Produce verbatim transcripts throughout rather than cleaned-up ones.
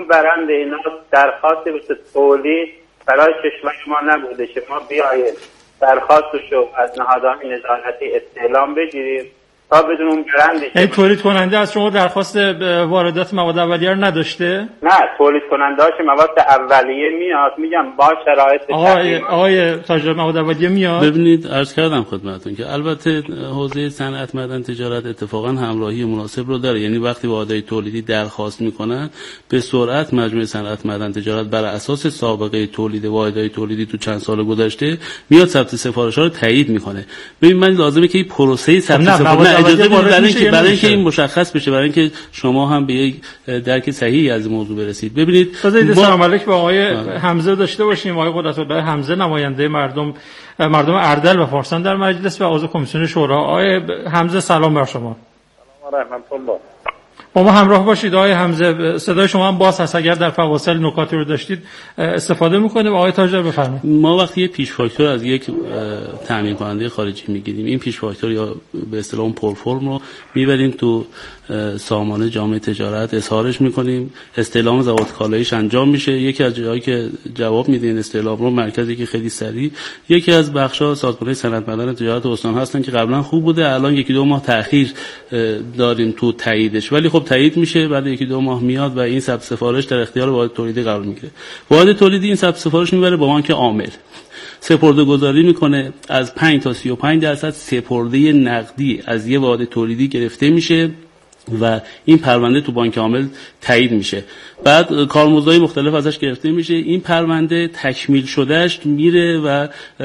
برنده اینا درخواست به تولید برای کشور ما نبوده که ما بیاییم درخواستشو از نهادهای نظارتی استعلام بگیریم تا بدون اون برنده. یعنی تولید کننده از شما درخواست واردات مواد اولیه رو نداشته؟ نه، تولید کننده هاش مواد اولیه میاد، میگم با شرایط آقای آقای تاجر مواد اولیه میاد. ببینید عرض کردم خدمتتون که البته حوزه صنعت، معدن، تجارت اتفاقا همراهی مناسب رو داره. یعنی وقتی واحدهای تولیدی درخواست میکنن به سرعت مجموعه صنعت، معدن، تجارت بر اساس سابقه تولید واحدهای تولیدی تو چند سال گذشته میاد ثبت سفارش‌ها رو تایید میکنه. ببین من لازمه که این پروسه ثبت سفارش اجازه بدید برای اینکه برای اینکه این مشخص بشه، برای اینکه شما هم به یک درک صحیحی از این موضوع برسید. ببینید بذارید سلام علیک با آقای حمزه داشته باشیم. آقای قدرت‌الله حمزه نماینده مردم مردم اردل و فارسان در مجلس و عضو کمیسیون شورا. آقای حمزه سلام بر شما. سلام رحمت الله. با ما همراه باشید. آقای حمزه صدای شما هم باز هست، اگر در فواصل نکاتی رو داشتید استفاده می‌کنیم. آقای تاجر بفرمایید. ما وقتی یه پیش فاکتور از یک تامین کننده خارجی میگیریم، این پیش فاکتور یا به اصطلاح پرفرم رو میبریم تو سامانه جامعه تجارت، اظهارش میکنیم، استعلام ضوابط کالاییش انجام میشه. یکی از جاهایی که جواب میده این استعلام رو مرکزی که خیلی سریع، یکی از بخش‌ها سازمان صنعت، معدن، تجارت استان هستن که قبلا خوب بوده، الان یکی دو ماه تأخیر داریم تو تاییدش، ولی خب تایید میشه، بعد یکی دو ماه میاد و این ثبت سفارش در اختیار واحد تولیدی قرار میگیره. واحد تولیدی این ثبت سفارش میبره با بانک عامل، سپرده گذاری میکنه، از پنج تا سی و پنج درصد سپرده نقدی از یه واحد تولیدی گرفته میشه و این پرونده تو بانک عامل تایید میشه. بعد کارمزدهای مختلف ازش گرفته میشه، این پرونده تکمیل شدهش میره و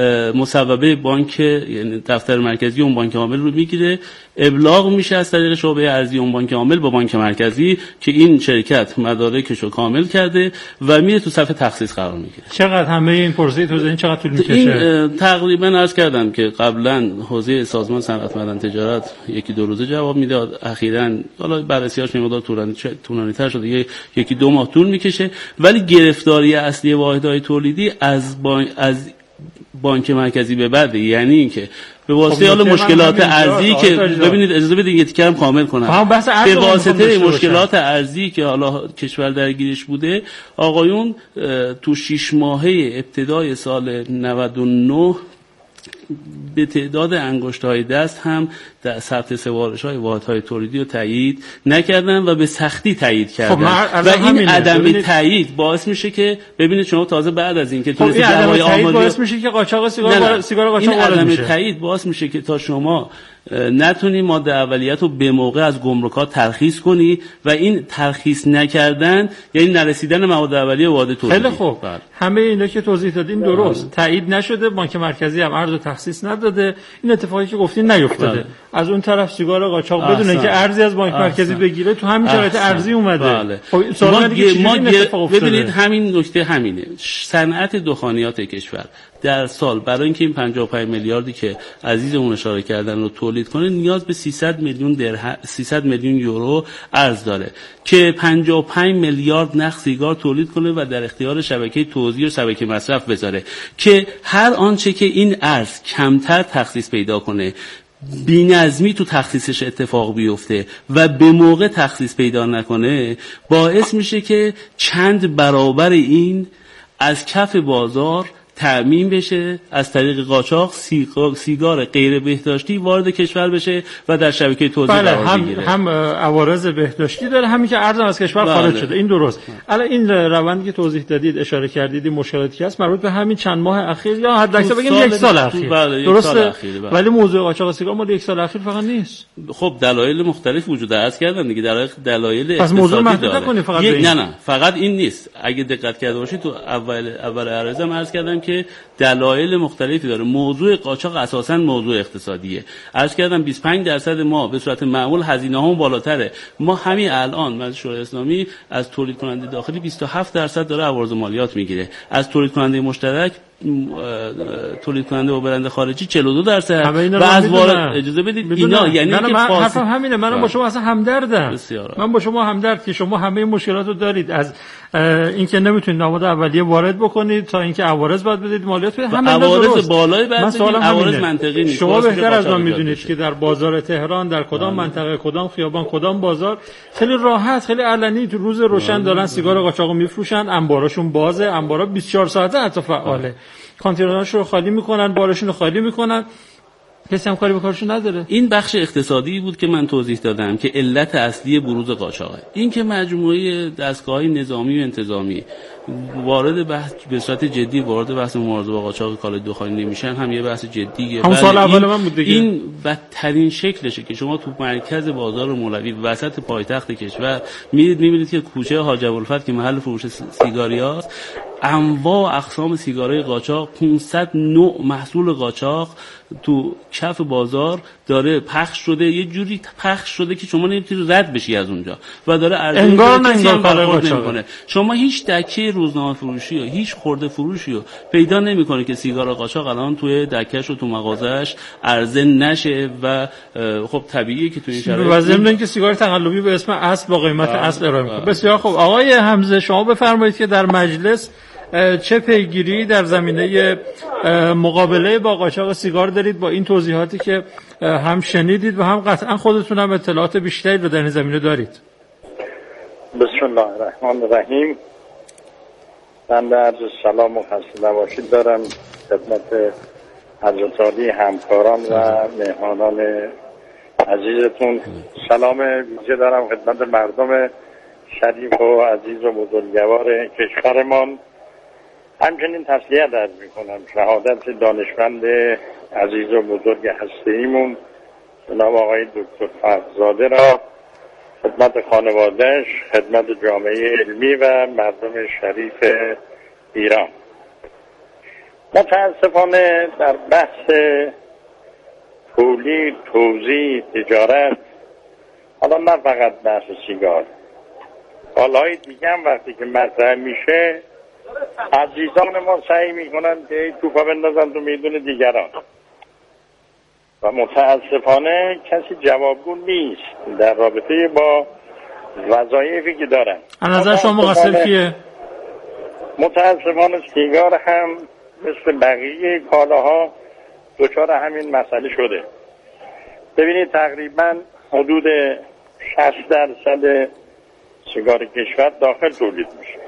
مصوبه بانک، یعنی دفتر مرکزی اون بانک عامل رو میگیره، ابلاغ میشه از طریق شعبه ارضی اون بانک عامل با بانک مرکزی که این شرکت مدارکش رو کامل کرده و میره تو صفحه تخصیص قرار میگیره. چقدر همه این پروسه توزیع چقدر طول میکشه؟ این تقریبا عرض کردم که قبلا حوزه سازمان صنعت، معدن، تجارت یکی دو روزه جواب میداد، اخیراً حالا بررسی‌هاش مقدار طولانی‌تر شده، یکی دو ماه طول میکشه، ولی گرفتاری اصلی واحدهای تولیدی از بانک از بانک مرکزی به بعد، یعنی اینکه به واسطه حالا مشکلات ارزی که ببینید اجازه بدید یه تیکم کامل کنم، به واسطه مشکلات ارزی که حالا کشور درگیرش بوده، آقایون تو شش ماهه ابتدای سال نود و نه به تعداد انگشت‌های دست هم در ثبت سفارش‌های واحدهای تولیدی رو تایید نکردن و به سختی تایید کردن. خب و این عدم ببینید... تایید باعث میشه که ببینید شما تازه بعد از این که تونسید جوای آماده باعث میشه که قاچاق سیگار سیگار قاچاق وارد میشه. این عدم تایید باعث میشه که تا شما نتونی ماده اولیت رو به موقع از گمرکات ترخیص کنی و این ترخیص نکردن یعنی نرسیدن مواد اولیه واحد تولیدی. خیلی خوب. بله. همه اینا که توضیح دادین درست، تایید نشده، بانک مرکزی هم ارز تخصیص نداده، این اتفاقی که گفتین نیفتاده. بله. از اون طرف سیگار قاچاق بدون اینکه ارزی از بانک احسن. مرکزی بگیره تو همین شرایط ارزی اومده. بله. خب ما, ما ببینید همین نکته همینه. صنعت دخانیات کشور در سال برای اینکه این پنجاه و پنج میلیاردی که عزیزمون اشاره کردن رو تولید کنه نیاز به سیصد میلیون درهم سیصد میلیون یورو ارز داره که پنجاه و پنج میلیارد نخ سیگار تولید کنه و در اختیار شبکه توزیع و شبکه مصرف بذاره که هر آنچه که این ارز کمتر تخصیص پیدا کنه، بی‌نظمی تو تخصیصش اتفاق بیفته و به موقع تخصیص پیدا نکنه، باعث میشه که چند برابر این از کف بازار تأمین بشه، از طریق قاچاق سیگار غیر بهداشتی وارد کشور بشه و در شبکه توزیع قرار هم بگیره. هم عوارض بهداشتی داره، همین که ارز از کشور خارج بله. شده. این درست. الان این روندی که توضیح دادید، اشاره کردید، این مشکلاتی که هست مربوط به همین چند ماه اخیر یا حد اکثر بگیم یک سال اخیر. بله، درسته. بله. ولی موضوع قاچاق سیگار مال یک سال اخیر فقط نیست. خب دلایل مختلف وجود داره کردن دیگه، دلایل دلایل اقتصادی داره. فقط نه نه فقط این نیست. اگه دقت کرده باشید تو اول اول عرضم عرض کردم که دلایل مختلفی داره. موضوع قاچاق اساساً موضوع اقتصادیه. عرض کردم بیست و پنج درصد ما به صورت معمول هزینه‌هامون بالاتره. ما همین الان مجلس شورای اسلامی از تولید کننده داخلی بیست و هفت درصد داره عوارض مالیات میگیره. از تولید کننده مشترک تولید کننده و برنده خارجی چهل و دو درصد و از وارد اجازه بدید اینا یعنی که حرفم همینه. منم با شما اصلا همدردم. من با شما همدرد که شما همه مشکلات رو دارید، از اینکه نمیتونید نماد اولیه وارد بکنید تا اینکه عوارض باید بدید مالیات بدید، همه عوارض بالای بعد بدید، عوارض منطقی نیست. شما بهتر از من میدونید که در بازار تهران در کدام منطقه، کدام خیابان، کدام بازار خیلی راحت، خیلی علنی تو روز روشن دارن سیگار قاچاقو میفروشن، انباراشون بازه، انبارا بیست و چهار ساعته حتی فعاله، کانتینرهاشون رو خالی میکنن، بارشون رو خالی میکنن، کسی هم کاری به کارشون نداره. این بخش اقتصادی بود که من توضیح دادم که علت اصلی بروز قاچاقه. این که مجموعه دستگاه‌های نظامی و انتظامی وارد بحث به صورت جدی وارد بحث مبارزه با قاچاق کالاهای دخانی نمیشن هم یه بحث جدیه. همون سال اول من بود دیگه. این بدترین شکلشه که شما تو مرکز بازار مولوی وسط پایتخت کشور میرید میبینید که کوچه حاج ابوالفتح که محل فروش سیگاریاست، انواع اقسام سیگارای قاچاق، پانصد نوع محصول قاچاق تو کف بازار داره پخش شده، یه جوری پخش شده که شما نمیتونی رد بشی از اونجا و داره ارزش انگار نه انگار برخورد نمیکنه. شما هیچ دکه روزنامه فروشی و هیچ خرده فروشی رو پیدا نمیکنه که سیگار قاچاق الان توی دکه‌ش و تو مغازه‌اش عرضه نشه و خب طبیعیه که تو این شرایط و ضمن اینکه سیگار تقلبی به اسم اصل با قیمت اصل ارائه میکنه. بسیار خوب آقای حمزه، شما بفرمایید که در مجلس چه پیگیری در زمینه مقابله با قاچاق سیگار دارید با این توضیحاتی که هم شنیدید و هم قطعا خودتون هم اطلاعات بیشتری رو در این زمینه دارید؟ بسم الله الرحمن الرحیم. من عرض سلام و خسته نباشید دارم خدمت حضرت عالی همکاران و مهمانان عزیزتون. سلام ویژه دارم خدمت مردم شریف و عزیز و بزرگوار کشورمان. همچنین تسلیت عرض میکنم شهادت دانشمند عزیز و بزرگ هسته‌ایمون جناب آقای دکتر فرزاده را، خدمت خانوادهش، خدمت جامعه علمی و مردم شریف ایران. متاسفانه در بحث تولید، توزیع، تجارت، حالا نه فقط بحث سیگار، حالهای دیگه هم وقتی که مطرح میشه عزیزان ما سعی میکنن که توپا بندازن تو میدون دیگران و متاسفانه کسی جوابگو نیست در رابطه با وظایفی که دارن. از نظر شما مقصر کیه؟ متاسفانه سیگار هم مثل بقیه کالاها دچار همین مسئله شده. ببینید تقریبا حدود شصت درصد سیگار کشور داخل تولید میشه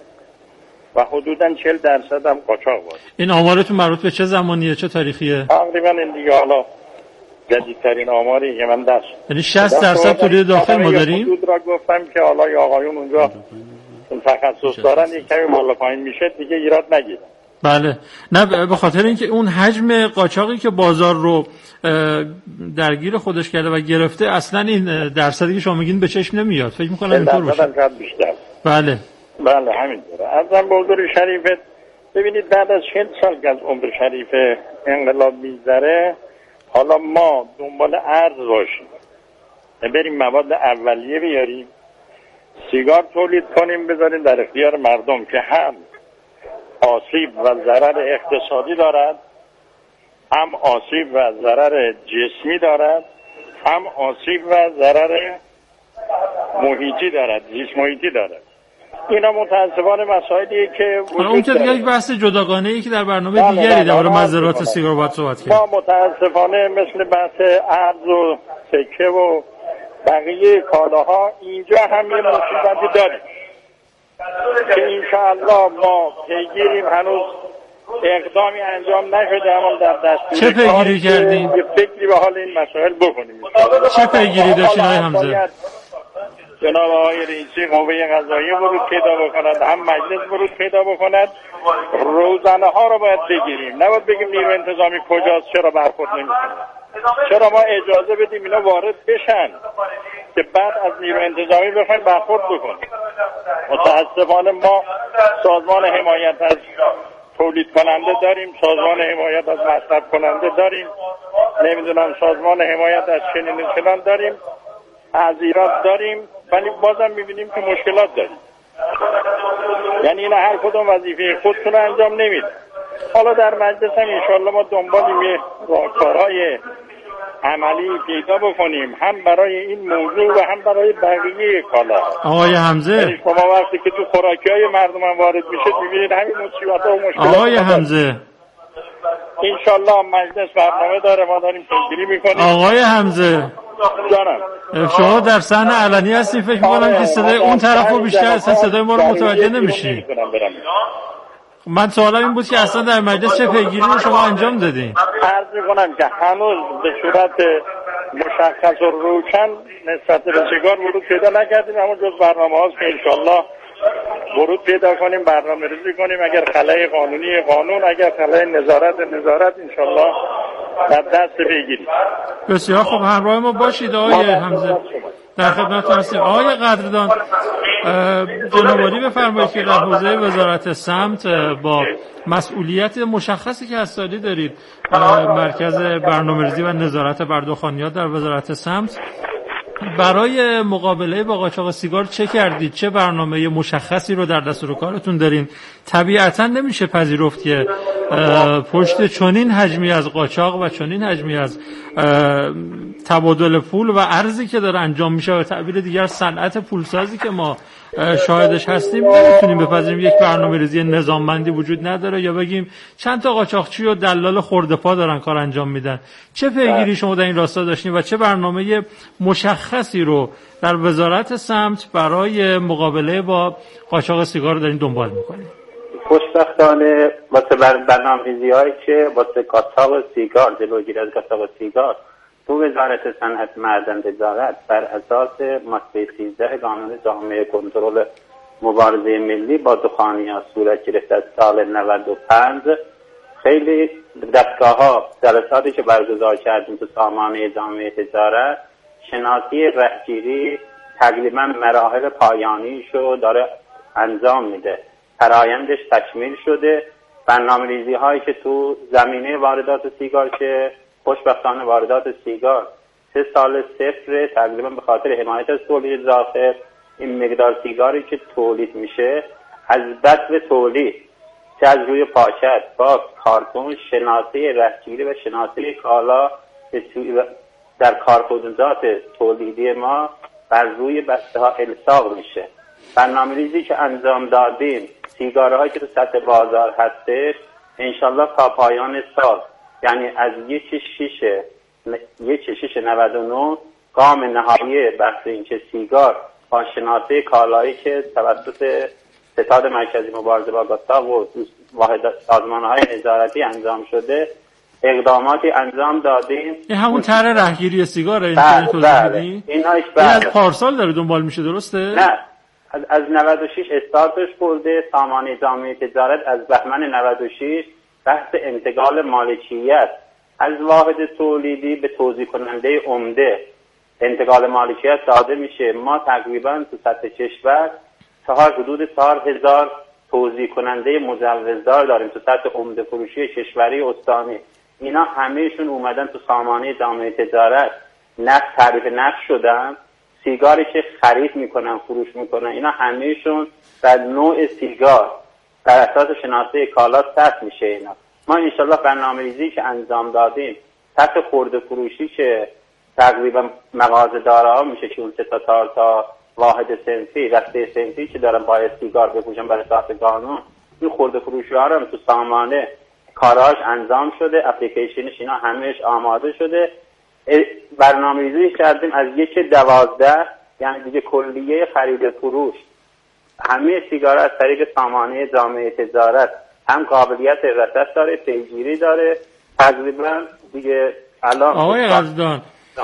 و حدوداً چهل درصد هم قاچاق بود. این آمارتون مربوط به چه زمانیه، چه تاریخیه؟ تقریبا این دیگه حالا جدیدترین آماری که من دست یعنی شصت درصد تولید داخل ما داریم. حدود را گفتم که حالا یا آقایون اونجا اون تخصص دارن یک کمی بالا پایین میشه دیگه ایراد نگیرن. بله، نه به خاطر اینکه اون حجم قاچاقی که بازار رو درگیر خودش کرده و گرفته اصلا این درصدی که شما میگین به چشم نمیاد. فکر می‌کنم اینطور باشه. بله بله همینطوره. ازم بزرگ شریفت ببینید بعد از چهل سال که از عمر شریف انقلاب میگذره حالا ما دنبال ارز باشیم، بریم مواد اولیه بیاریم، سیگار تولید کنیم بذاریم در اختیار مردم که هم آسیب و ضرر اقتصادی دارد، هم آسیب و ضرر جسمی دارد، هم آسیب و ضرر محیطی دارد، زیست محیطی دارد. اینا متاسفانه مسائلیه که حالا اون که دیگه یک بحث جداگانه ای که در برنامه دیگری در مورد مضرات سیگار باید صحبت کنیم. ما متاسفانه مثل بحث ارز و سکه و بقیه کالاها اینجا هم یه مصیبتی داریم که انشاءالله ما پیگیریم. هنوز اقدامی انجام نشده اما در دستور چه پیگیری کردیم؟ یه فکری به حال این مسائل بکنیم. چه پیگیری داشتین آقای حمزه؟ جناب آقای رئیسی قوه قضاییه ورود پیدا بکند، هم مجلس ورود پیدا بکند. روزانه ها رو باید بگیریم، نباید بگیم نیرو انتظامی کجاست، چرا برخورد نمی‌کنه، چرا ما اجازه بدیم اینا وارد بشن که بعد از نیرو انتظامی بخوایم برخورد بکنیم. متاسفانه ما سازمان حمایت از تولید کننده داریم، سازمان حمایت از مصرف کننده داریم، نمیدونم سازمان حمایت از چنین و چنان داریم، تعزیرات داریم، ولی بازم میبینیم که مشکلات داریم. یعنی اینا هر کدوم وظیفه خودتون انجام نمیده. حالا در مجلس هم انشالله ما دنبالیم یه راهکارهای عملی پیدا بکنیم، هم برای این موضوع و هم برای بقیه کالا. آقای حمزه، شما وقتی که تو خوراکی‌های مردم وارد میشه می‌بینید همین مصیبت‌ها و مشکلات. آقای حمزه، انشالله مجلس برنامه داره، ما داریم پیگیری میکنیم. آقای حمزه جانم، شما در صحنه علنی هستی، فکر میکنم که صدای اون طرف رو بیشتر اصلا صدای ما رو متوجه نمیشی. من سوالم این بود که اصلا در مجلس چه پیگیری رو شما انجام دادین؟ عرض میکنم که هنوز به صورت مشخص و روشن نسبت به سیگار ورود پیدا نکردیم، اما جز برنامه هاست که انشالله ورود پیدا کنیم، برنامه ریزی کنیم. اگر خلای قانونی قانون، اگر خلای نظارت نظارت، انشالله در دست بگیریم. بسیار خوب، همراه ما باشید آقای حمزه. در خدمتتون هستیم. آقای قدردان، جناب عالی بفرمایید که در حوزه وزارت سمت با مسئولیت مشخصی که از سالی دارید، مرکز برنامه‌ریزی و نظارت بر دخانیات در وزارت سمت، برای مقابله با قاچاق سیگار چه کردید؟ چه برنامه مشخصی رو در دستور کارتون دارین؟ طبیعتا نمیشه پذیرفت که پشت چنین حجمی از قاچاق و چنین حجمی از تبادل پول و ارزی که داره انجام میشه و تعبیر دیگر صنعت پولسازی که ما شاهدش هستیم، نمیتونیم بپذیریم یک برنامه‌ریزی نظاممندی وجود نداره یا بگیم چند تا قاچاقچی و دلال خرده پا دارن کار انجام میدن. چه پیگیری شما در این راستا داشتین و چه برنامه مشخصی رو در وزارت سمت برای مقابله با قاچاق سیگار دارین دنبال میکنید؟ خوشبختانه واسه برنامه‌ریزی‌هایی که واسه قاچاق سیگار، جلوگیری از قاچاق سیگار، تو وزارت صنعت معدن تجارت بر اساس ماده سیزده قانون جامعه کنترل مبارزه ملی با دخانیات صورت گرفت از سال نود و پنج، خیلی دستگاه‌ها جلساتی که برگزار کردیم تو سامانه جامعه تجارت، شناسی رهگیری تقریبا مراحل پایانیشو داره انجام میده، فرایندش تکمیل شده. برنامه‌ریزی هایی که تو زمینه واردات سیگار که خوشبختانه واردات سیگار سه سال صفر، تقریبا به خاطر حمایت از تولید داخل، این مقدار سیگاری که تولید میشه از بذر تولید، چه از روی پاکت با کارتون، شناسی رهگیری و شناسی کالا در کارخانجات تولیدی ما بر روی بسته ها الصاق میشه. برنامه‌ریزی که انجام دادیم، سیگارهایی که تو سطح بازار هستش، انشالله تا پایان سال، یعنی از یک شیش یک شیش نود و نه گام نهایی بحث این که سیگار با شناسه کالایی که توسط ستاد مرکزی مبارزه با قاچاق و واحد سازمان‌های نظارتی انجام شده، اقداماتی انجام دادیم. این همون طرح رهگیری سیگاره این بله توضیح بدین؟ این از پارسال داره دنبال میشه، درسته؟ نه، از, از نود و شش استارتش خورده. سامانه جامعه تجارت از بهمن نود و شش بحث انتقال مالکیت از واحد تولیدی به توزیع کننده عمده انتقال مالکیت داده میشه. ما تقریبا تو سطح کشور چهار حدود چهار هزار توزیع کننده مجوزدار داریم تو سطح عمده فروشی کشوری استانی. اینا همهشون اومدن تو سامانه جامعه تجارت، نفت تعریف نفت شدن، سیگاری که خرید میکنن فروش میکنن، اینا همهشون در نوع سیگار در اساس شناسه کالا ثبت میشه. اینا ما انشالله برنامه‌ریزی که انجام دادیم، سطح خرده فروشی که تقریبا مغازه دارها میشه که اون سه تا چهار تا واحد صنفی، رسته صنفی که دارن باید سیگار بپوشن برای اساس قانون، این خرده فروشی ها رو تو سامانه کاراش انجام شده، اپلیکیشنش اینا همهش آماده شده. برنامه‌ریزی کردیم از یک دوازده، یعنی دیگه کلیه خرید فروش همه سیگار از طریق سامانه جامعه تجارت هم قابلیت رصد داره، پیگیری داره. تقریبا دیگه الان آقای قدردان،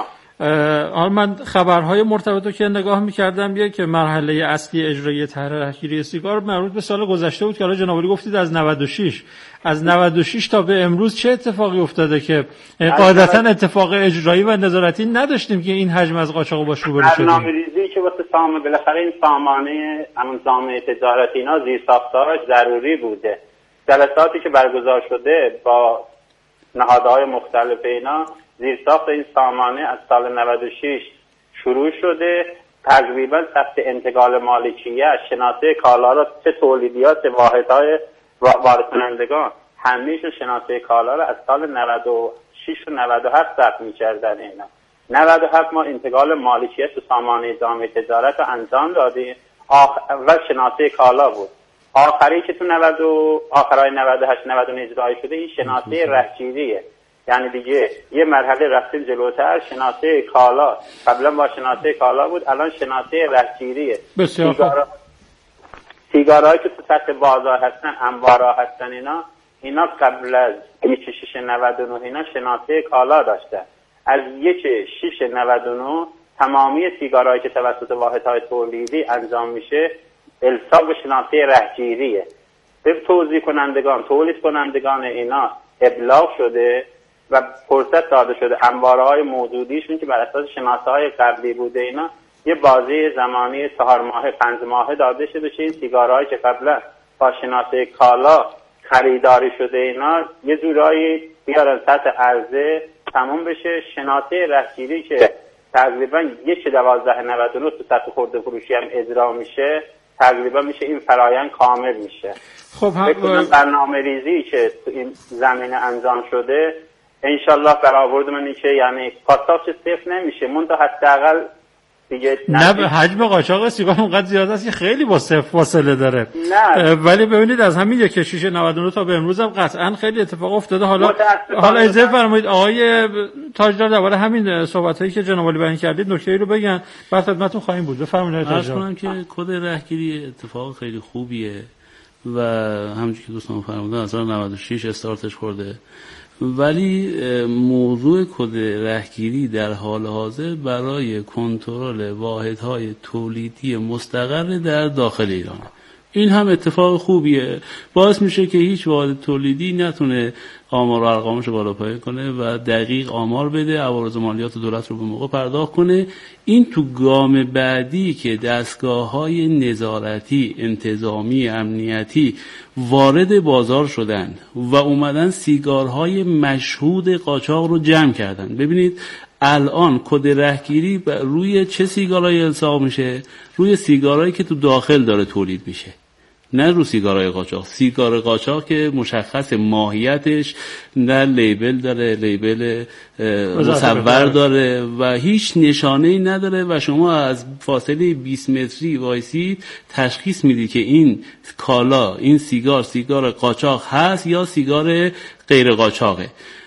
آن من خبرهای مرتبط رو که نگاه می‌کردم، یه که مرحله اصلی اجرایی طرح رهگیری سیگار مربوط به سال گذشته بود که حالا جناب عالی گفتید از نود و شش، از نود و شش تا به امروز چه اتفاقی افتاده که قاعدتاً اتفاق اجرایی و نظارتی نداشتیم که این حجم از قاچاق باش روبرو شدیم؟ برنامه‌ریزی که واسه سامانه، بالاخره این سامانه همون جامعه تجارتی اینا زیر ساختاراش ضروری بوده. جلساتی که برگزار شده با نهادهای مختلف اینا، زیرساخت این سامانه از سال نود و شش شروع شده. تقریبا ثبت انتقال مالکیت، شناسه کالا را، چه تولیدیات واحدهای وارد کنندگان، همیشه شناسه کالا را از سال نود و شش و نود و هفت ثبت می‌کردن اینا. نود و هفت ما انتقال مالکیت و سامانه جامعه تجارت رو انجام دادیم آخ... و شناسه کالا بود. آخری که تو نود و آخرای نود و هشت نود و نه اجرایی شده این شناسه رهگیریه. یعنی دیگه یه مرحله رفتیم جلوتر، شناسه کالا قبلا با شناسه کالا بود، الان شناسه رهگیریه. بسیار خوب. سیگارهایی که تو سطح بازار هستن، انبارها هستن، اینا اینا قبل از یک شش نود و نه اینا شناسه کالا داشتن. از یک شش نود و نه تمامی سیگارهایی که توسط واحدهای تولیدی انجام میشه الساق به شناسه رهگیریه. به توزیع کنندگان، تولید کنندگان اینا ابلاغ شده و فرصت داده شده انبارهای موجودیشون که بر اساس شناسه های قبلی بوده اینا یه بازی زمانی چهار ماهه پنج ماهه داده شده که این سیگارهایی که قبلا با شناسه کالا خریداری شده اینا یه جورایی بیارن سطح عرضه تموم بشه. شناسه رهگیری که تقریبا یک دوازده نود و نه تو سطح خرده فروشی هم اجرا میشه، تقریبا میشه این فرایند کامل میشه. خب هم برنامه ریزی که تو این زمینه انجام شده انشالله برآورد من این که یعنی پاساش صفر نمیشه، منتها حداقل دیگه نه به حجم قاچاق سیگار اونقدر زیاد است که خیلی با صفر فاصله داره. نه ولی ببینید از همین یک شش نود و نه تا به امروز هم قطعا خیلی اتفاق افتاده. حالا حالا اجازه فرمایید آقای تاجدار درباره همین صحبتایی که جناب عالی بیان کردید نکته‌ای رو بگن، بعد خدمتتون خواهیم بود. بفرمایید تاجدار. عرض کنم که کد رهگیری اتفاق خیلی خوبیه و همونجوری که دوستان فرمودن از سال نود و شش استارتش خورده، ولی موضوع کد رهگیری در حال حاضر برای کنترل واحدهای تولیدی مستقر در داخل ایرانه. این هم اتفاق خوبیه، باعث میشه که هیچ واحد تولیدی نتونه آمار و ارقامش رو بالا پایین کنه و دقیق آمار بده، عوارض مالیات دولت رو به موقع پرداخت کنه. این تو گام بعدی که دستگاه‌های نظارتی، انتظامی، امنیتی وارد بازار شدن و اومدن سیگارهای مشهود قاچاق رو جمع کردن. ببینید الان کد رهگیری روی چه سیگارهایی الزام میشه؟ روی سیگارهایی که تو داخل داره تولید میشه، نه رو سیگارهای قاچاق. سیگار قاچاق که مشخص ماهیتش نه لیبل داره، لیبل مصور داره و هیچ نشانه‌ای نداره و شما از فاصله بیست متری وایسید تشخیص میدی که این کالا، این سیگار سیگار قاچاق هست یا سیگار غیر قاچاقه.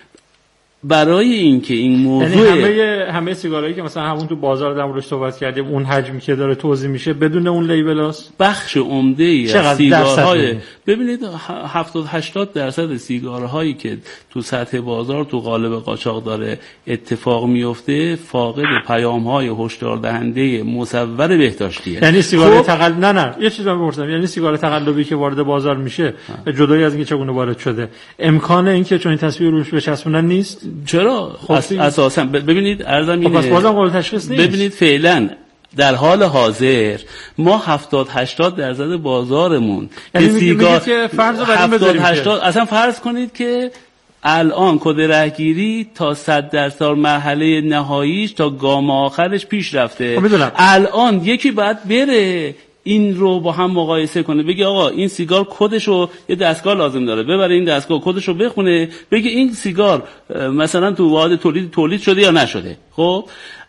برای اینکه این موضوع یعنی همه همه سیگارایی که مثلا همون تو بازار در موردش صحبت کردیم اون حجمی که داره توزیع میشه بدون اون لیبلاست، بخش عمده‌ای از سیگارهای ببینید هفتاد هشتاد درصد سیگارهایی که تو سطح بازار تو قالب قاچاق داره اتفاق میفته فاقد پیام‌های هشدار دهنده مصور بهداشتیه. یعنی سیگار خب... تقلبی نه نه یه چیزی بپرسم، یعنی سیگار تقلبی که وارد بازار میشه جدایی از اینکه چگونه وارد شده امکان اینکه چون این تصویر روش بچسبونن نیست؟ چرا؟ اساسا ببینید عرضم اینه پس بازم قابل تشخیص نیست. ببینید فعلا در حال حاضر ما هفتاد هشتاد درصد بازارمون یعنی سیگار که فرض رو بریم بذاریم هشتاد اصلا فرض کنید که الان کد رهگیری تا صد درصد مرحله نهاییش تا گام آخرش پیش رفته. الان یکی باید بره این رو با هم مقایسه کنه، بگه آقا این سیگار کدشو یه دستگاه لازم داره، ببره این دستگاه کدشو بخونه بگه این سیگار مثلا تو واحد تولید تولید شده یا نشده. خب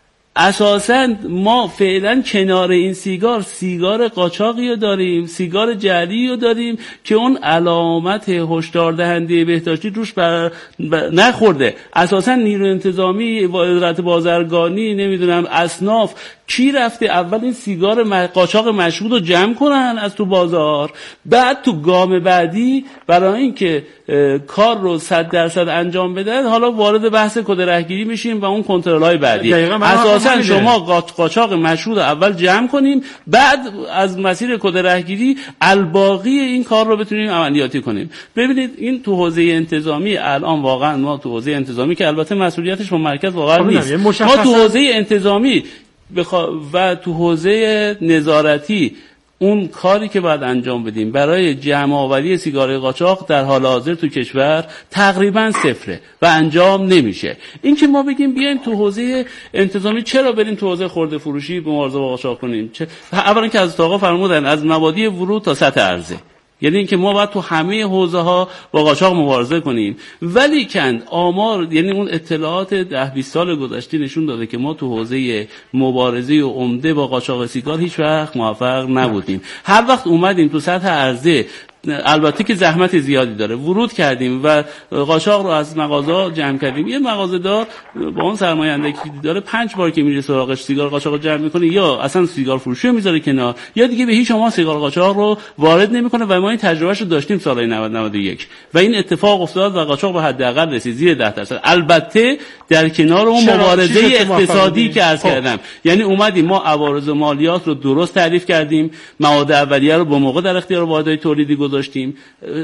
اساساً ما فعلا کنار این سیگار سیگار قاچاقی رو داریم، سیگار جعلی رو داریم که اون علامت هشدار دهنده بهداشتی روش بر, بر نخورده. اساساً نیرو انتظامی، وزارت بازرگانی، نمیدونم اصناف کی رفته اول این سیگار قاچاق مشهود رو جمع کنن از تو بازار، بعد تو گام بعدی برای اینکه کار رو صد درصد انجام بدن حالا وارد بحث کد رهگیری میشیم و اون کنترل‌های بعدی. اساسا شما قاچاق مشهود اول جمع کنیم، بعد از مسیر کد رهگیری الباقی این کار رو بتونیم عملیاتی کنیم. ببینید این تو حوزه انتظامی الان واقعا ما تو حوزه انتظامی که البته مسئولیتش با مرکز واقعا نیست، ما تو حوزه انتظامی بخوا... و تو حوزه نظارتی اون کاری که باید انجام بدیم برای جمع آوری سیگار قاچاق در حال حاضر تو کشور تقریبا صفره و انجام نمیشه. این که ما بگیم بیایم تو حوزه انتظامی، چرا بریم تو حوزه خرده فروشی مبارزه با قاچاق کنیم؟ چه... اولا که از آقا فرمودن از مبادی ورود تا سطح عرضه، یعنی اینکه ما باید تو همه حوزه ها با قاچاق مبارزه کنیم. ولی کن آمار، یعنی اون اطلاعات ده بیست سال گذشته نشون داده که ما تو حوزه مبارزه و عمده با قاچاق سیگار هیچ وقت موفق نبودیم. هر وقت اومدیم تو سطح عرضه، البته که زحمت زیادی داره، ورود کردیم و قاچاق رو از مغازه جمع کردیم. یه مغازه دار با اون سرمایه‌اندازی که داره پنج بار که میره سراغش سیگار قاچاق رو جمع میکنه، یا اصلا سیگار فروشی رو میذاره کنار، یا دیگه به هیچ عنوان سیگار قاچاق رو وارد نمیکنه. و ما این تجربهش رو داشتیم سال نود نود و یک و این اتفاق افتاد و قاچاق به حداقل رسید زیر ده درصد. البته در کنار اون مبارزه اقتصادی که عرض کردم، یعنی اومدیم ما عوارض مالیات رو درست تعریف کردیم، مواد اولیه رو به موقع در اختیار واحدهای تولیدی داشتیم،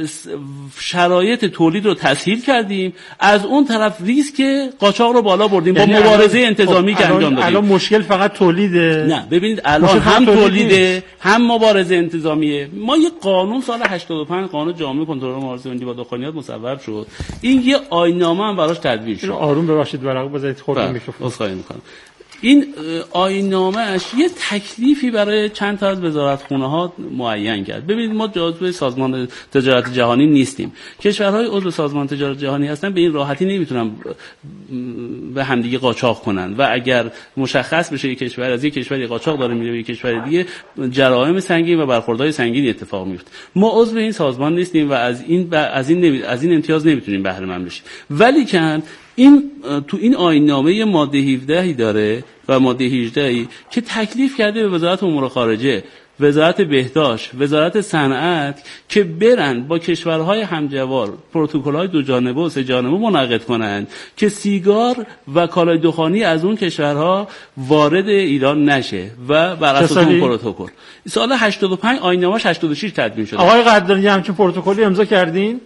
شرایط تولید رو تسهیل کردیم، از اون طرف ریسک قاچاق رو بالا بردیم با مبارزه انتظامی که انجام دادیم. الان مشکل فقط تولیده؟ نه، ببینید الان هم تولیده هم مبارزه انتظامیه. ما یه قانون سال هشتاد و پنج، قانون جامع کنترل مبارزه با دخانیات مصوب شد. این یه آیین‌نامه هم براش تدوین شد. آروم ببخشید ورقه بذارید خودم میکروفون. عذرخواهی می‌کنم. این آیین‌نامه‌اش یه تکلیفی برای چند تا از وزارتخونه‌ها معین کرد. ببینید ما جزو سازمان تجارت جهانی نیستیم. کشورهای عضو سازمان تجارت جهانی هستن، به این راحتی نمیتونن به همدیگه قاچاق کنن و اگر مشخص بشه یک کشور از یک کشوری قاچاق داره میره به یک کشور دیگه، جرایم سنگین و برخوردهای سنگینی اتفاق میفته. ما عضو این سازمان نیستیم و از این از این از این امتیاز نمیتونیم بهره مند بشیم. ولی کن این تو این آیین‌نامه ماده هفده داره و ماده هجده که تکلیف کرده به وزارت امور خارجه، وزارت بهداشت، وزارت صنعت که برن با کشورهای همجوار پروتکل‌های دو جانبه و سه جانبه منعقد کنند که سیگار و کالای دخانی از اون کشورها وارد ایران نشه و بر اساس اون پروتکل. سال هشتاد و پنج آیین‌نامه‌اش هشتاد و شش تدوین شده. آقای قدردانی همچین پروتکلی امضا کردین؟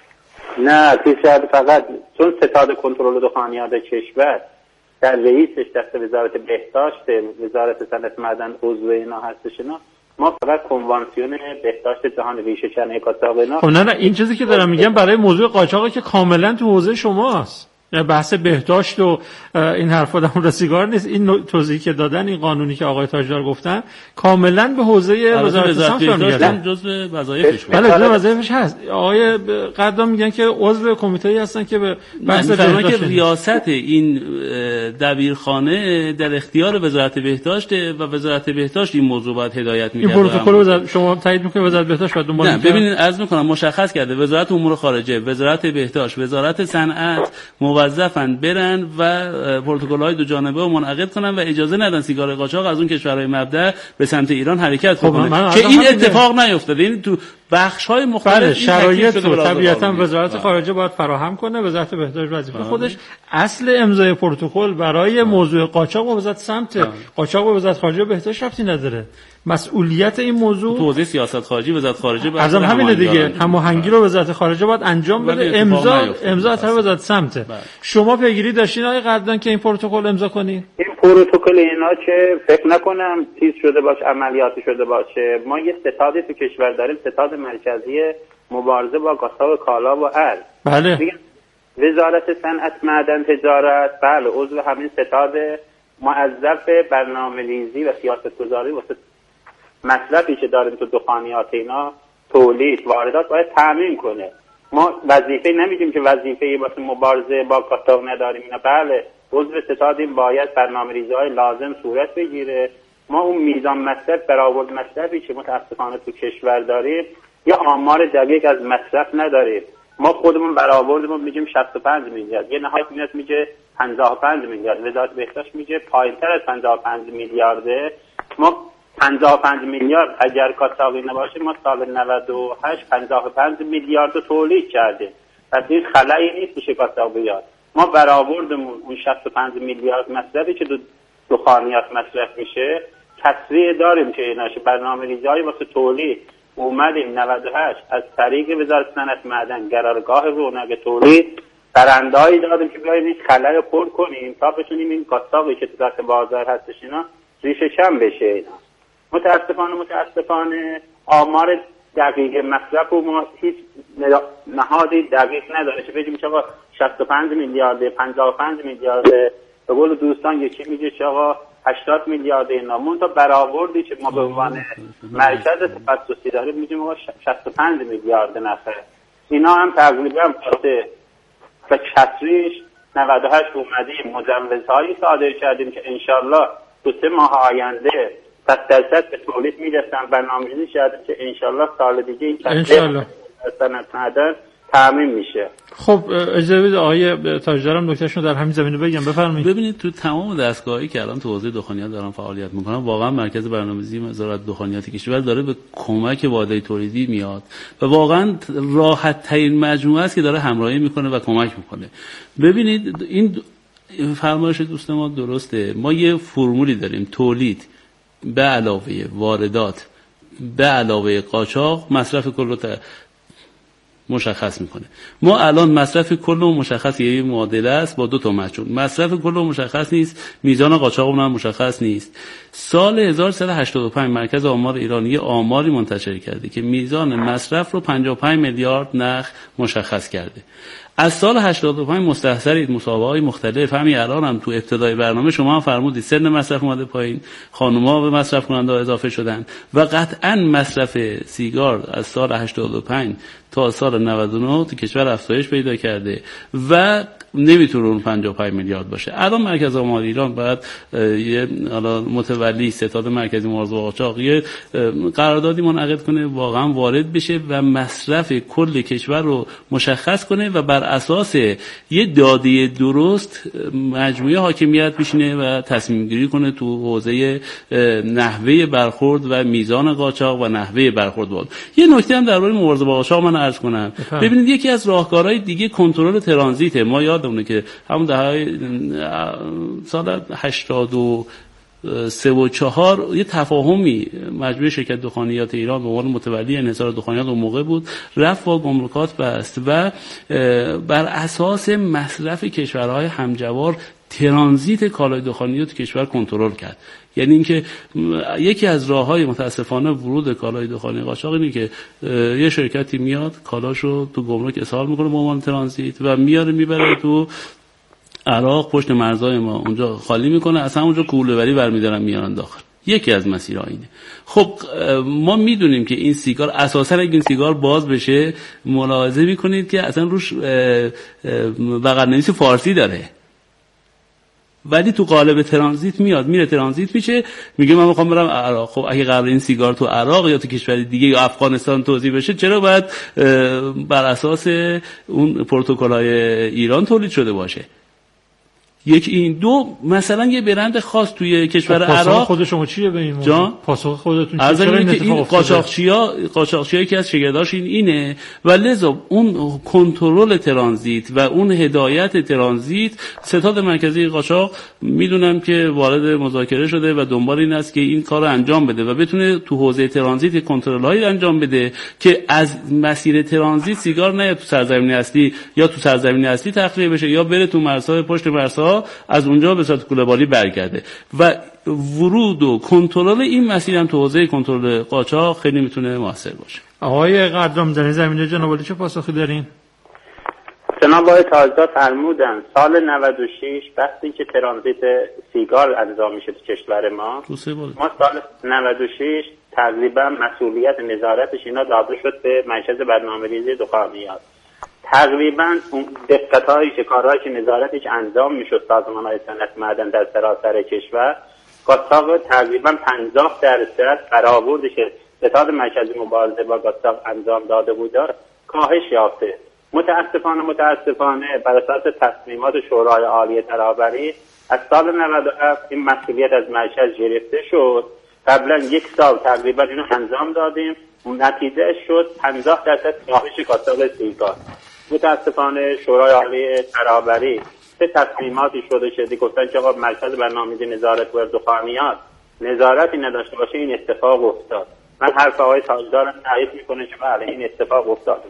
نه، پیشنهاد فقط چون ستاد کنترل دخانیات کشور در رئیسش دست وزارت بهداشت، وزارت صنعت معدن عضو اینا هستش، اینا ما فقط کنوانسیون بهداشت جهان ریشه کنه قاچاق اینا. خب نه نه این چیزی که دارم میگم برای موضوع قاچاقه که کاملا تو حوزه شماست. نه بحث بهداشت و این حرفا در مورد سیگار نیست. این توضیحی که دادن، این قانونی که آقای تاجدار گفتن کاملا به حوزه وزارت صنعت میاد، جزء وظایفش. بله جزء وظایفش هست. آقای قدام میگن که عضو کمیته‌ای هستن که به بحث بهداشت که ریاست این دبیرخانه در اختیار وزارت بهداشت و وزارت بهداشت این موضوع باید هدایت می‌کرد. این پروتکل وزارت شما تایید می‌کنه، وزارت بهداشت بعد دنبال می‌کنه. ببینید عرض می‌کنم مشخص کرده وزارت امور خارجه، وزارت بهداشت، وزارت صنعت موظفن برن و پروتکل‌های دو جانبه رو منعقد کنن و اجازه ندن سیگار قاچاق از اون کشورهای مبدأ به سمت ایران حرکت کنه که این اتفاق نیفتاده. یعنی تو بخش‌های مختلف شرایط رو طبیعتاً وزارت خارجه باید فراهم کنه، وزارت بهداشت وظیفه خودش. اصل امضای پروتکل برای موضوع قاچاق و وزارت سمت قاچاق و وزارت خارجه بهداشت ربطی نداره. مسئولیت این موضوع تو حوزه سیاست خارجی وزارت خارجه باید ازم همینه دیگه، هماهنگی رو وزارت خارجه باید انجام بده. امضا امضا از وزارت سمت. شما پیگیری داشتین آقای قدردان که این پروتکل امضا کنین؟ این پروتکل اینا که فکر نکنم چیز شده باشه، عملیاتی شده باشه. ما یه ستادی تو کشور داریم، ستاد مرکزی مبارزه با قاچاق کالا و ارز. بله. وزارت صنعت معدن تجارت بله عضو همین ستاد موظف برنامه‌ریزی و سیاست‌گذاری واسه مصرفی که داریم تو دخانیات اینا، تولید، واردات باید تامین کنه. ما وظیفه نمیدیم که وظیفه واسه مبارزه با قاچاق نداریم اینا. بله عضو ستادیم، باید برنامه‌ریزی‌های لازم صورت بگیره. ما اون میزان مصرف برآورد مصرفی که متأسفانه تو کشور داریم یا آمار دقیق از مصرف نداریم. ما خودمون برآوردمون میگیم شصت و پنج میلیارد، یه نهایت میاد میگه پنجاه و پنج میلیارد، وزارت بهداشت میگه پایین‌تر از پنجاه و پنج میلیارده. ما پنجاه و پنج میلیارد اگر قاچاقی نباشه ما سال نود و هشت پنجاه و پنج میلیارد تولید کردیم. پس این خلایی نیست بشه قاچاق بیاد. ما برآوردمون اون شصت و پنج میلیارد مصرفی که دو دخانیات مصرف میشه تسریع داریم که ایناش برنامه‌ریزی‌های واسه تولید اومدیم نود و هشت از طریق وزارت صنعت معدن قرارگاه رونق تولید برندهایی دادیم که بیاییم این خلای رو پر کنیم تا بتونیم این قاچاقی که تو دست بازار هستش اینا ریشه کم بشه. اینا متاسفانه متاسفانه آمار دقیق مصرف و ما هیچ نهادی دقیق نداره که بگیم آقا شصت و پنج میلیارد پنجاه و پنج میلیارد. به قول دوستان یکی میگه آقا هشتاد میلیارد اینا مون تا برآوردی که ما به عنوان مرکز تخصصی داریم میگیم آقا شصت و پنج میلیارد نفر. اینا هم تقریبا پاته و کسریش نود و هشت اومدیم مجوزهایی صادر کردیم که انشالله تو سه ماه آینده صد درصد به تولید میرسن. برنامه‌ریزی کردیم که انشالله سال دیگه این انشالله صنعت معدن تامین میشه. خب اجازه بدید آقای تاجدارم نکتهشون در همین زمینه بگم. بفرمایید. ببینید تو تمام دستگاهایی که الان تو حوزه دخانیات دارن فعالیت میکنن واقعا مرکز برنامه‌ریزی وزارت دخانیات کشور داره به کمک وادی تولیدی میاد و واقعا راحت ترین مجموعه است که داره همراهی میکنه و کمک میکنه. ببینید این فرمایش دوست ما درسته. ما یه فرمولی داریم تولید به علاوه واردات به علاوه قاچاق مصرف کل رو مشخص میکنه. ما الان مصرف کل و مشخص یه معادله است با دو تا مجموع. مصرف کل و مشخص نیست، میزان قاچاق هم مشخص نیست. سال هزار و سیصد و هشتاد و پنج مرکز آمار ایرانی یه آماری منتشر کرده که میزان مصرف رو پنجاه و پنج میلیارد نخ مشخص کرده. از سال هشتاد و پنج مستحضرید مسابقه‌های مختلف همین الان هم تو ابتدای برنامه شما هم فرمودید سن مصرف اومده پایین، خانم‌ها به مصرف کننده اضافه شدن و قطعاً مصرف سیگار از سال هشتاد و پنج تا سال نود و نه تو کشور افزایش پیدا کرده و نمیتونه اون پنجاه و پنج میلیارد باشه. الان مرکز آمار ایران باید یه حالا متولی ستاد مرکزی مبارزه با قاچاق یه قراردادی منعقد کنه واقعا وارد بشه و مصرف کل کشور رو مشخص کنه و بر اساس یه داده درست مجموعه حاکمیت بشینه و تصمیم گیری کنه تو حوزه نحوه برخورد و میزان قاچاق و نحوه برخورد با. یه نکته هم درباره مبارزه با قاچاق من عرض کنم. ببینید یکی از راهکارهای دیگه کنترل ترانزیت. ما یادمونه که همون دهه سال هشتاد و سه و چهار یه تفاهمی مجموعه شرکت دخانیات ایران به عنوان متولی انحصار دخانیات اون موقع بود رفت با گمرکات بست و بر اساس مصرف کشورهای همجوار ترانزیت کالای دخانی تو کشور کنترل کرد. یعنی اینکه یکی از راههای متاسفانه ورود کالای دخانی قاچاق اینه که یه شرکتی میاد کالاشو تو گمرک اسهال میکنه به عنوان ترانزیت و میاره میبره تو عراق پشت مرزهای ما اونجا خالی میکنه، اصلا اونجا کوله‌بری برمیدارن میارن داخل. یکی از مسیرها اینه. خب ما میدونیم که این سیگار اساسا اگه این سیگار باز بشه ملاحظه میکنید که اصلا روش بغل‌نویس فارسی داره ولی تو قالب ترانزیت میاد میره ترانزیت میشه میگه من میخوام برم عراق. خب اگه قرار این سیگار تو عراق یا تو کشور دیگه یا افغانستان توزیع بشه چرا باید بر اساس اون پروتکل‌های ایران تولید شده باشه؟ یک این دو مثلا یه برند خاص توی کشور عراق. پاسخ خود شما چیه به این موضوع؟ پاسخ خودتون چیه؟ از اینکه که این قاچاقچیا قاچاقچیایی که از شگرداش اینه و لذا اون کنترل ترانزیت و اون هدایت ترانزیت ستاد مرکزی قاچاق میدونم که وارد مذاکره شده و دنبال این است که این کارو انجام بده و بتونه تو حوزه ترانزیت کنترل‌هایی انجام بده که از مسیر ترانزیت سیگار نه تو سرزمین اصلی یا تو سرزمین اصلی تخلیه بشه یا بره تو مرزهای پشت مرزها از اونجا به صورت کوله‌باری برگرده و ورود و کنترل این مسیر هم تو حوزه کنترل قاچاق خیلی میتونه موثر باشه. آقای قدرام در این زمینه جناب عالی چه پاسخی دارین؟ جناب آقای تاجدار فرمودن سال نود و شش وقتی که ترانزیت سیگار انجام میشه تو کشور ما ما سال نود و شش تقریبا مسئولیت نظارتش اینا داده شد به مرکز برنامه‌ریزی دخانیات. تقریبا اون دقت‌هایی که کارهایی که نظارتش انجام میشد سازمان‌های صنعت معدن در سراسر کشور قاچاق تقریبا پنجاه درصد برآوردی که ستاد مرکزی مبارزه با قاچاق انجام داده بود کاهش یافته. متاسفانه متاسفانه بر اساس تصمیمات شورای عالی ترابری از سال نود و هفت این مسئولیت از مرکز گرفته شد. قبلا یک سال تقریبا اینو انجام دادیم نتیجه شد پنجاه درصد کاهش قاچاق سیگار. متاسفانه شورای عالی ترابری سه تصمیماتی شده که گفتن که آقا مرکز برنامه‌ریزی نظارت بر دخانیات نظارتی نداشته باشه این اتفاق افتاد. من حرف آقای تاجدارم تایید میکنه که بله این اتفاق افتاد.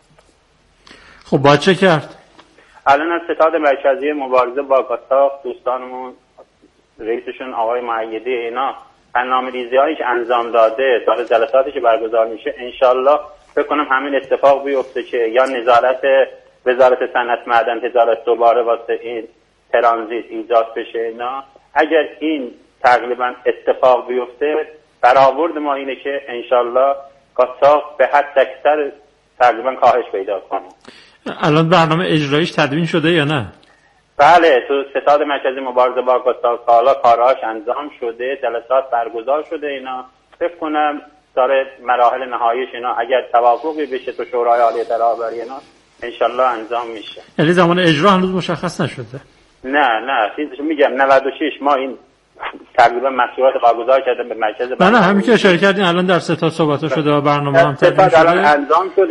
خب باید چه کرد؟ الان از ستاد مرکزی مبارزه با قاچاق دوستانمون رئیسشون آقای معیدی اینا برنامه‌ریزی‌هایی که انجام داده داره جلساتی که برگزار میشه انشالله فکر کنم همین اتفاق بیفته که یا نظارت وزارت صنعت معدن تجارت دوباره واسه این ترانزیت ایجاد بشه اینا. اگر این تقریبا اتفاق بیفته، برآورد ما اینه که انشالله قاچاق به حد اکثر تقریبا کاهش پیدا کنه. الان برنامه اجرایش تدوین شده یا نه؟ بله، تو ستاد مرکزی مبارزه با قاچاق کالا کارهاش انجام شده، جلسات برگزار شده، اینا فکر کنم داره مراحل نهاییش اینا اگر توافقی بشه تو شورای عالی طرحآوری اینا انشالله انجام میشه. یعنی زمان اجرا هنوز مشخص نشده؟ نه نه چیزش میگم نود و شش ما این تقریبا مسئولیت واگذار کردن به مرکز. نه نه همین که اشاره کردین الان در ستاد صحبت شده و برنامه هم تدوین شده. الان انجام شده.